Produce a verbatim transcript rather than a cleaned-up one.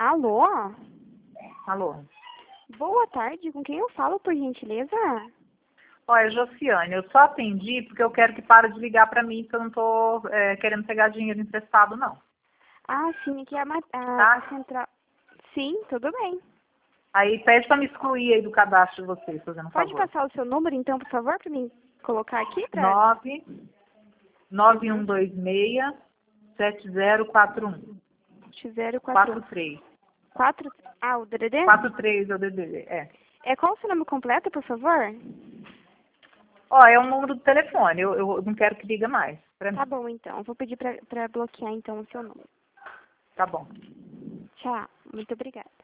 Alô? Alô? Boa tarde, com quem eu falo, por gentileza? Olha, Josiane, eu só atendi porque eu quero que pare de ligar para mim, porque eu não estou é, querendo pegar dinheiro emprestado, não. Ah, sim, aqui é a, ma- a, Tá? a central. Sim, tudo bem. Aí pede para me excluir aí do cadastro de vocês, fazendo um Pode favor. passar o seu número, então, por favor, para mim colocar aqui? Pra... nove nove um Uhum. dois seis sete zero quatro um. zero quatro quatro um. três. quatro. Ah, o D D D? quatro três é o D D D, é. É, qual o seu nome completo, por favor? Ó, é o número do telefone, eu, eu não quero que liga mais para Tá mim. bom, então. Vou pedir para bloquear, então, o seu número. Tá bom. Tchau. Muito obrigada.